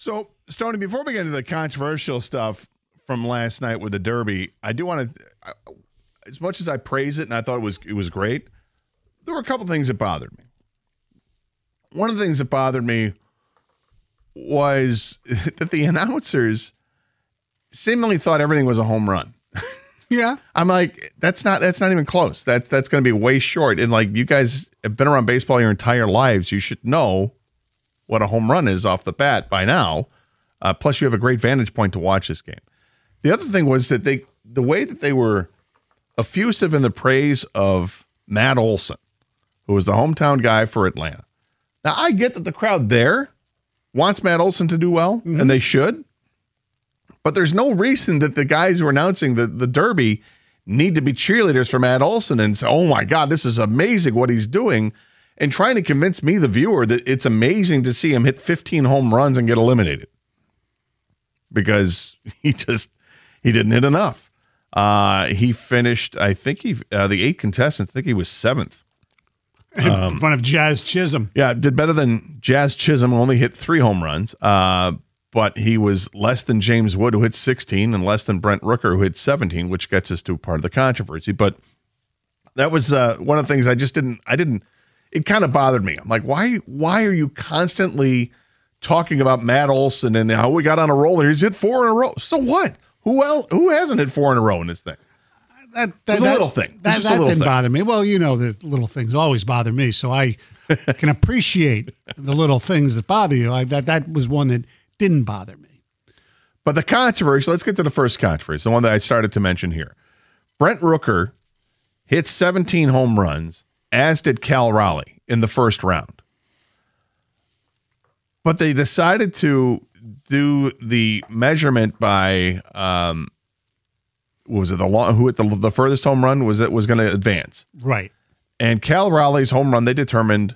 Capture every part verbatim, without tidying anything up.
So, Stoney, before we get into the controversial stuff from last night with the Derby, I do want to, as much as I praise it and I thought it was it was great, there were a couple things that bothered me. One of the things that bothered me was that the announcers seemingly thought everything was a home run. Yeah. I'm like, that's not that's not even close. That's that's going to be way short. And like, you guys have been around baseball your entire lives. You should know what a home run is off the bat by now. Uh, plus, you have a great vantage point to watch this game. The other thing was that they, the way that they were effusive in the praise of Matt Olson, who was the hometown guy for Atlanta. Now, I get that the crowd there wants Matt Olson to do well, mm-hmm. and they should. But there's no reason that the guys who are announcing the, the Derby need to be cheerleaders for Matt Olson and say, oh, my God, this is amazing what he's doing, and trying to convince me, the viewer, that it's amazing to see him hit fifteen home runs and get eliminated. Because he just, he didn't hit enough. Uh, he finished, I think he, uh, the eight contestants, I think he was seventh. Um, in front of Jazz Chisholm. Yeah, did better than Jazz Chisholm, who only hit three home runs. Uh, but he was less than James Wood, who hit sixteen, and less than Brent Rooker, who hit seventeen, which gets us to part of the controversy. But that was uh, one of the things I just didn't, I didn't, it kind of bothered me. I'm like, why, why are you constantly talking about Matt Olson and how we got on a roll here? He's hit four in a row. So what? Who else? Who hasn't hit four in a row in this thing? That, that, it's a that, little thing. That, just that a little didn't thing. bother me. Well, you know, the little things always bother me, so I can appreciate the little things that bother you. I, that that was one that didn't bother me. But the controversy, let's get to the first controversy, the one that I started to mention here. Brent Rooker hit seventeen home runs, as did Cal Raleigh in the first round. But they decided to do the measurement by, um, what was it, the long, who hit the, the furthest home run was it was going to advance. Right. And Cal Raleigh's home run, they determined,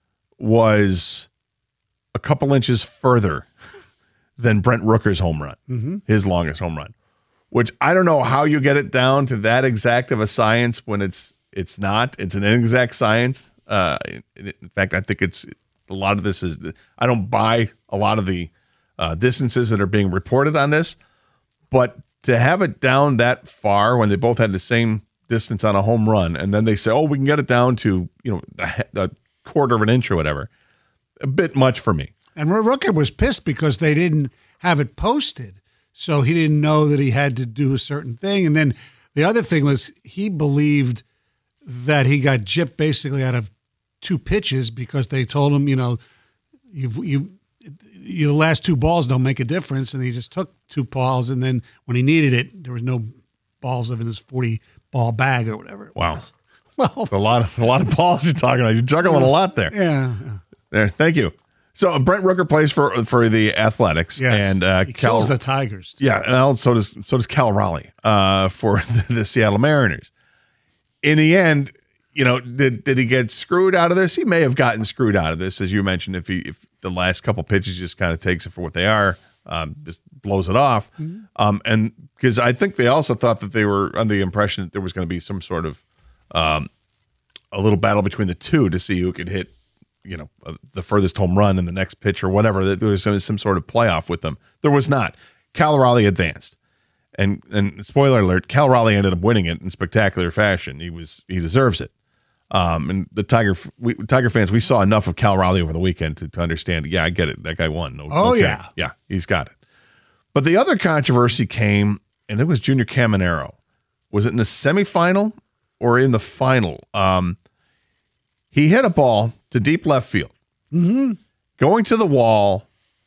was a couple inches further than Brent Rooker's home run, mm-hmm. his longest home run, which I don't know how you get it down to that exact of a science when it's it's not. It's an inexact science. Uh, in, in fact, I think it's a lot of this is, I don't buy a lot of the uh, distances that are being reported on this, but to have it down that far when they both had the same distance on a home run, and then they say, oh, we can get it down to, you know, a, a quarter of an inch or whatever, a bit much for me. And Rooker was pissed because they didn't have it posted, so he didn't know that he had to do a certain thing. And then the other thing was he believed that he got gypped basically out of two pitches because they told him, you know, you've, you your last two balls don't make a difference, and he just took two balls, and then when he needed it, there was no balls in his forty-ball bag or whatever it wow. was. Well, a lot of a lot of balls you're talking about. You're juggling yeah, a lot there. Yeah. There. Thank you. So Brent Rooker plays for for the Athletics, yes. and uh, he Cal, kills the Tigers. Too. Yeah, and so does so does Cal Raleigh uh, for the, the Seattle Mariners. In the end, you know, did did he get screwed out of this? He may have gotten screwed out of this, as you mentioned. If he if the last couple pitches just kind of takes it for what they are, um, just blows it off, mm-hmm. um, and because I think they also thought that they were under the impression that there was going to be some sort of um, a little battle between the two to see who could hit, you know, uh, the furthest home run in the next pitch or whatever. That there was some, some sort of playoff with them. There was not. Cal Raleigh advanced, and and spoiler alert, Cal Raleigh ended up winning it in spectacular fashion. He was he deserves it. Um, and the Tiger we, Tiger fans, we saw enough of Cal Raleigh over the weekend to, to understand. Yeah, I get it. That guy won. No, oh okay. yeah, yeah, he's got it. But the other controversy came, and it was Junior Caminero. Was it in the semifinal or in the final? Um, he hit a ball to deep left field, mm-hmm. going to the wall,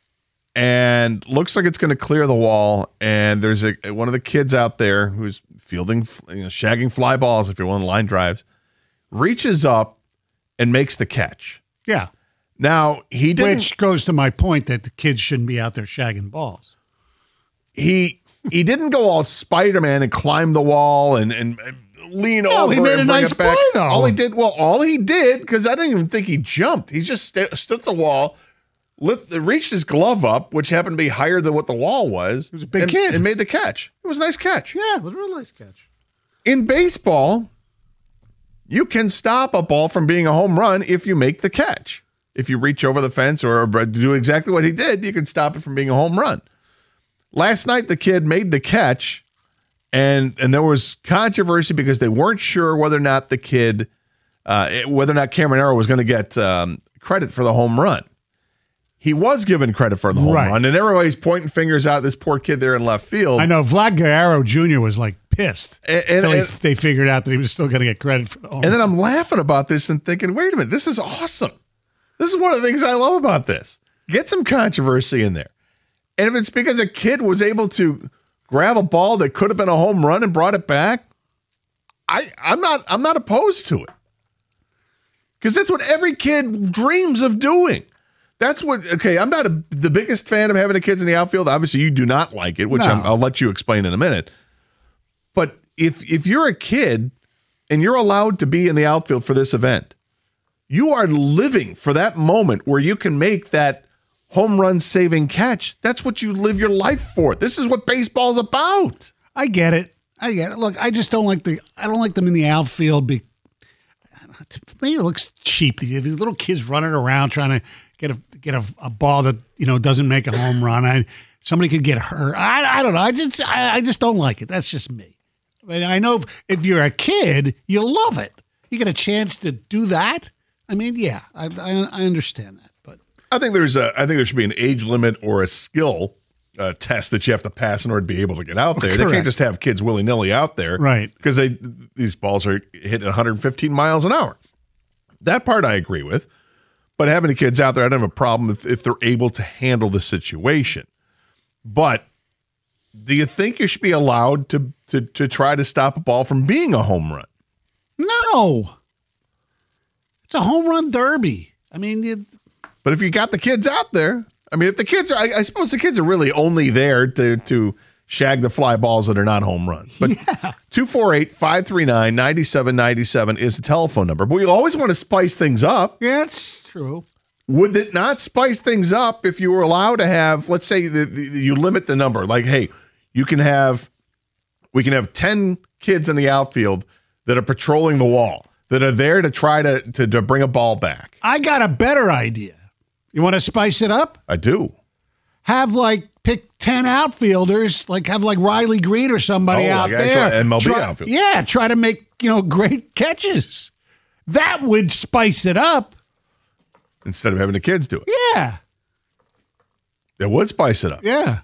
and looks like it's going to clear the wall. And there's a one of the kids out there who's fielding, you know, shagging fly balls, if you're willing, line drives, reaches up and makes the catch. Yeah. Now, he didn't. Which goes to my point that the kids shouldn't be out there shagging balls. He he didn't go all Spider-Man and climb the wall and, and, and lean no, over he made and a bring nice it back. play, though. All he did, well, all he did, because I didn't even think he jumped. He just st- stood at the wall, lit, reached his glove up, which happened to be higher than what the wall was. It was a big and, kid. And made the catch. It was a nice catch. Yeah, it was a real nice catch. In baseball, you can stop a ball from being a home run if you make the catch. if you reach over the fence or do exactly what he did, you can stop it from being a home run. Last night, the kid made the catch, and and there was controversy because they weren't sure whether or not the kid, uh, whether or not Cameron Arrow was going to get um, credit for the home run. He was given credit for the home Right. run, and everybody's pointing fingers out at this poor kid there in left field. I know Vlad Guerrero Junior was like pissed And- and- until he- and- they figured out that he was still going to get credit for the home And then run. I'm laughing about this and thinking, wait a minute, this is awesome. This is one of the things I love about this. Get some controversy in there. And if it's because a kid was able to grab a ball that could have been a home run and brought it back, I, I'm not I'm not opposed to it. Because that's what every kid dreams of doing. That's what, okay, I'm not a, the biggest fan of having the kids in the outfield. Obviously, you do not like it, which No. I'm, I'll let you explain in a minute. But if if you're a kid and you're allowed to be in the outfield for this event, you are living for that moment where you can make that home run saving catch. That's what you live your life for. This is what baseball's about. I get it. I get it. Look, I just don't like the. I don't like them in the outfield. Be, to me, it looks cheap. These little kids running around trying to get a get a, a ball that you know doesn't make a home run. I somebody could get hurt. I, I don't know. I just I, I just don't like it. That's just me. I mean, I know if, if you're a kid, you love it. You get a chance to do that. I mean, yeah, I I, I understand that, but I think there's a. I think there should be an age limit or a skill uh, test that you have to pass in order to be able to get out there. They Correct. can't just have kids willy nilly out there, Right. Because they these balls are hit at one hundred fifteen miles an hour. That part I agree with, but having the kids out there, I don't have a problem if, if they're able to handle the situation. But do you think you should be allowed to to to try to stop a ball from being a home run? no, it's a home run derby. I mean, you, But if you got the kids out there, I mean, if the kids are, I, I suppose the kids are really only there to to shag the fly balls that are not home runs. But two four eight, five three nine, nine seven nine seven is the telephone number. But we always want to spice things up. yeah, it's true. Would it not spice things up if you were allowed to have, let's say the, the, you limit the number, like, hey, you can have, we can have ten kids in the outfield that are patrolling the wall, that are there to try to, to, to bring a ball back. I got a better idea. You want to spice it up? I do. Have like pick ten outfielders, like have like Riley Green or somebody Oh, out like there. actual M L B Try- outfield. Yeah, try to make, you know, great catches. That would spice it up. Instead of having the kids do it. Yeah. It would spice it up. Yeah.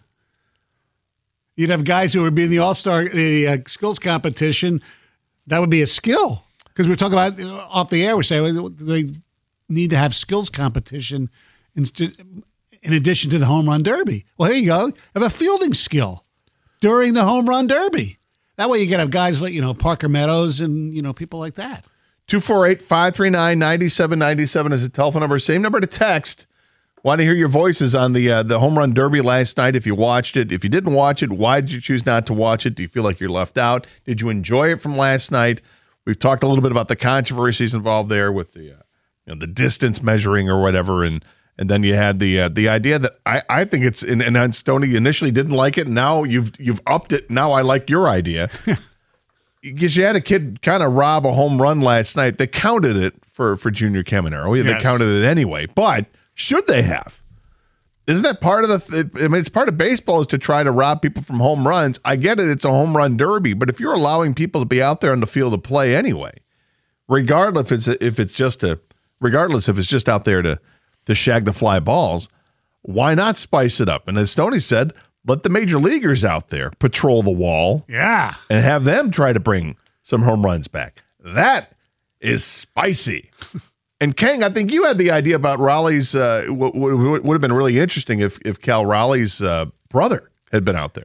You'd have guys who would be in the All-Star the uh, skills competition. That would be a skill. Because we're talking about uh, off the air, we say well, they need to have skills competition instead in addition to the home run derby. Well, here you go. Have a fielding skill during the home run derby. That way you can have guys like, you know, Parker Meadows and, you know, people like that. two four eight, five three nine, nine seven nine seven is the telephone number. Same number to text. Want to hear your voices on the uh, the home run derby last night if you watched it. If you didn't watch it, why did you choose not to watch it? Do you feel like you're left out? Did you enjoy it from last night? We've talked a little bit about the controversies involved there with the uh, you know, the distance measuring or whatever, and and then you had the uh, the idea that I, I think it's and, and Stoney initially didn't like it. Now you've you've upped it. Now I like your idea. Because you had a kid kind of rob a home run last night. They counted it for, for Junior Caminero. They Yes. counted it anyway. But should they have? Isn't that part of the th- I mean, it's part of baseball is to try to rob people from home runs. I get it. It's a home run derby. But if you're allowing people to be out there on the field to play anyway, regardless if it's if it's just a regardless if it's just out there to to shag the fly balls, why not spice it up? And as Stoney said, let the major leaguers out there patrol the wall Yeah. and have them try to bring some home runs back. That is spicy. And Kang, I think you had the idea about Raleigh's. Uh, what would have been really interesting if if Cal Raleigh's uh, brother had been out there.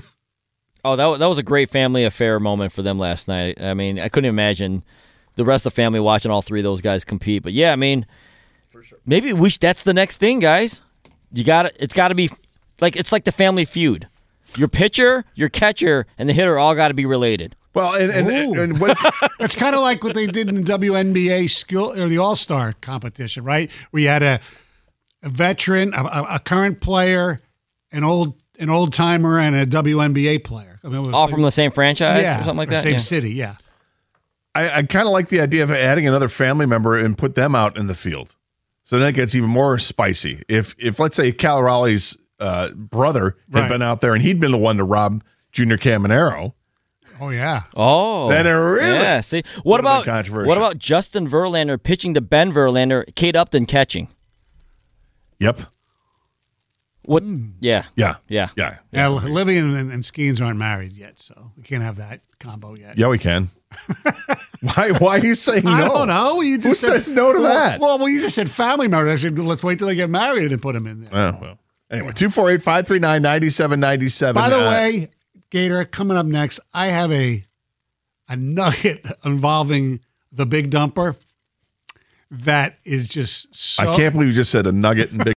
Oh, that wa- that was a great family affair moment for them last night. I mean, I couldn't imagine the rest of the family watching all three of those guys compete. But yeah, I mean, for sure. Maybe we sh- that's the next thing, guys. You got to It's got to be like it's like the Family Feud. Your pitcher, your catcher, and the hitter all got to be related. Well, and and, Ooh. and what, It's kind of like what they did in the W N B A skill or the All Star competition, right? Where you had a, a veteran, a, a a current player, an old an old timer, and a W N B A player. I mean, it was All like- from the same franchise yeah, or something like or that? Same Yeah. city, yeah. I, I kind of like the idea of adding another family member and put them out in the field. So then it gets even more spicy. If, if let's say Cal Raleigh's uh, brother had Right. been out there and he'd been the one to rob Junior Caminero, Oh, yeah. Oh, then it really yeah. See, what would've been about controversial. what about Justin Verlander pitching to Ben Verlander, Kate Upton catching? Yep. What? Yeah, Yeah. yeah. Yeah. Yeah, Livy and, and, and Skeens aren't married yet, so we can't have that combo yet. Yeah, we can. why Why are you saying no? I don't know. You just Who said, says no to well, that? Well, well, you just said family members. I said, let's wait till they get married and then put them in there. Oh, well. Anyway, two four eight, five three nine, nine seven nine seven. By the uh, way, Gator, coming up next, I have a a nugget involving the big dumper that is just so. I can't believe you just said a nugget and big.